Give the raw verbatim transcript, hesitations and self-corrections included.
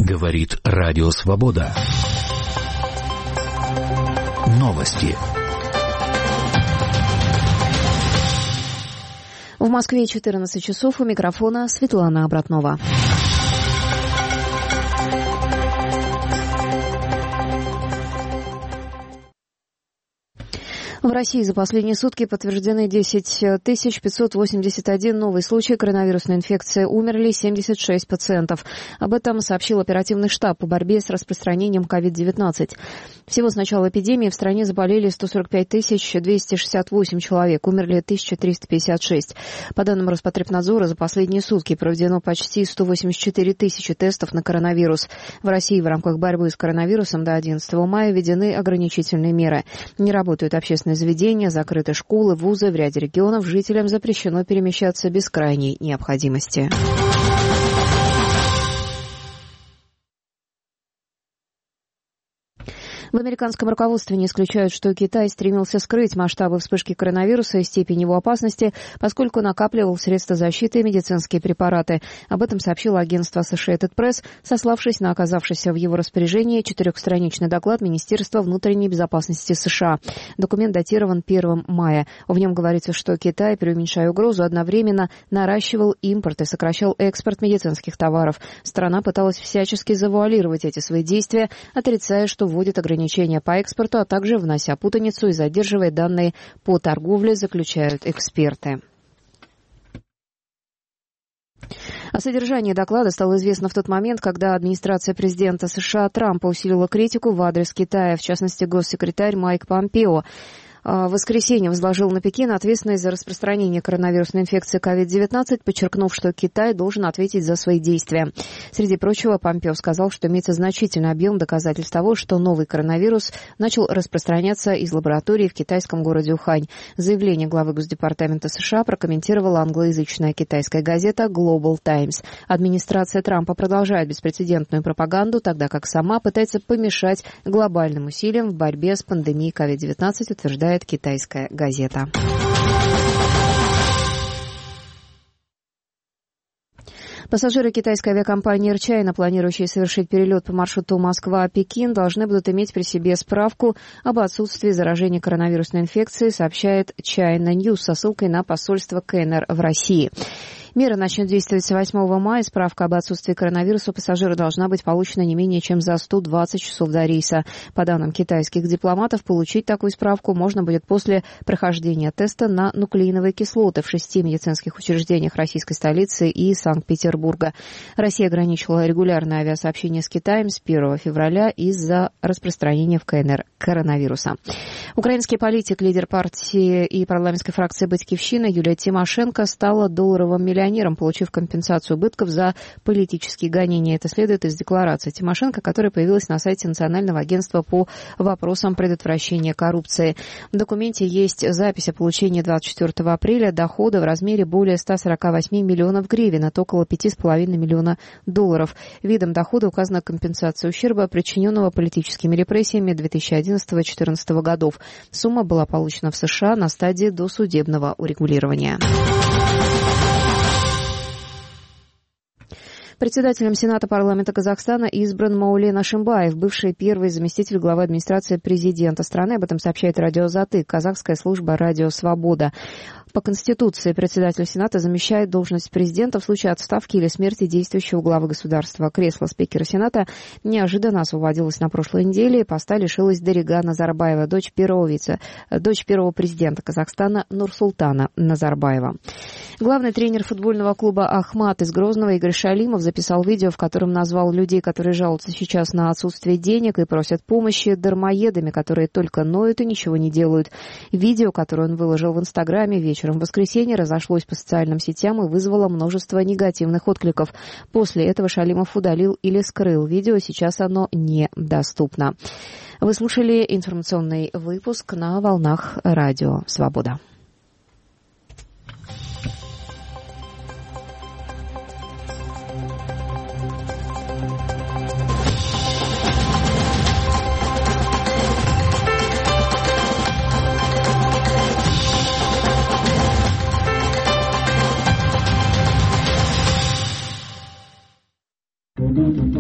Говорит Радио Свобода. Новости. В Москве четырнадцать часов, у микрофона Светлана Обратнова. В России за последние сутки подтверждены десять тысяч пятьсот восемьдесят один новый случай коронавирусной инфекции. Умерли семьдесят шесть пациентов. Об этом сообщил оперативный штаб по борьбе с распространением ковид девятнадцать. Всего с начала эпидемии в стране заболели сто сорок пять тысяч двести шестьдесят восемь человек. Умерли тысяча триста пятьдесят шесть. По данным Роспотребнадзора, за последние сутки проведено почти сто восемьдесят четыре тысячи тестов на коронавирус. В России в рамках борьбы с коронавирусом до одиннадцатого мая введены ограничительные меры. Не работают общественные заведения, закрыты школы, вузы. В ряде регионов жителям запрещено перемещаться без крайней необходимости. В американском руководстве не исключают, что Китай стремился скрыть масштабы вспышки коронавируса и степень его опасности, поскольку накапливал средства защиты и медицинские препараты. Об этом сообщило агентство Associated Press, сославшись на оказавшийся в его распоряжении четырехстраничный доклад Министерства внутренней безопасности США. Документ датирован первого мая. В нем говорится, что Китай, преуменьшая угрозу, одновременно наращивал импорт и сокращал экспорт медицинских товаров. Страна пыталась всячески завуалировать эти свои действия, отрицая, что вводит ограничения ограничения по экспорту, а также внося путаницу и задерживая данные по торговле, заключают эксперты. О содержании доклада стало известно в тот момент, когда администрация президента США Трампа усилила критику в адрес Китая, в частности, госсекретарь Майк Помпео. В воскресенье возложил на Пекин ответственность за распространение коронавирусной инфекции ковид девятнадцать, подчеркнув, что Китай должен ответить за свои действия. Среди прочего, Помпео сказал, что имеется значительный объем доказательств того, что новый коронавирус начал распространяться из лаборатории в китайском городе Ухань. Заявление главы Госдепартамента США прокомментировала англоязычная китайская газета Global Times. Администрация Трампа продолжает беспрецедентную пропаганду, тогда как сама пытается помешать глобальным усилиям в борьбе с пандемией ковид девятнадцать, утверждает китайская газета. Пассажиры китайской авиакомпании Air China, планирующие совершить перелет по маршруту Москва-Пекин, должны будут иметь при себе справку об отсутствии заражения коронавирусной инфекцией, сообщает China News со ссылкой на посольство КНР в России. Мера начнет действовать восьмого мая. Справка об отсутствии коронавируса у пассажира должна быть получена не менее чем за сто двадцать часов до рейса. По данным китайских дипломатов, получить такую справку можно будет после прохождения теста на нуклеиновые кислоты в шести медицинских учреждениях российской столицы и Санкт-Петербурга. Россия ограничила регулярное авиасообщение с Китаем с первого февраля из-за распространения в КНР коронавируса. Украинский политик, лидер партии и парламентской фракции «Батькивщина» Юлия Тимошенко стала долларовым миллионером, получив компенсацию убытков за политические гонения. Это следует из декларации Тимошенко, которая появилась на сайте Национального агентства по вопросам предотвращения коррупции. В документе есть запись о получении двадцать четвёртого апреля дохода в размере более ста сорока восьми миллионов гривен, это около пяти с половиной миллиона долларов. Видом дохода указана компенсация ущерба, причиненного политическими репрессиями две тысячи одиннадцатого — две тысячи четырнадцатого годов. Сумма была получена в США на стадии досудебного урегулирования. Председателем Сената парламента Казахстана избран Маулен Ашимбаев, бывший первый заместитель главы администрации президента страны. Об этом сообщает радио «Затык», казахская служба «Радио Свобода». По Конституции председатель Сената замещает должность президента в случае отставки или смерти действующего главы государства. Кресло спикера Сената неожиданно освободилось на прошлой неделе, и поста лишилась Дарига Назарбаева, дочь первого, вице, дочь первого президента Казахстана Нурсултана Назарбаева. Главный тренер футбольного клуба «Ахмат» из Грозного Игорь Шалимов записал видео, в котором назвал людей, которые жалуются сейчас на отсутствие денег и просят помощи, дармоедами, которые только ноют и ничего не делают. Видео, которое он выложил в Инстаграме вечером в воскресенье, разошлось по социальным сетям и вызвало множество негативных откликов. После этого Шалимов удалил или скрыл видео, сейчас оно недоступно. Вы слушали информационный выпуск на волнах Радио Свобода.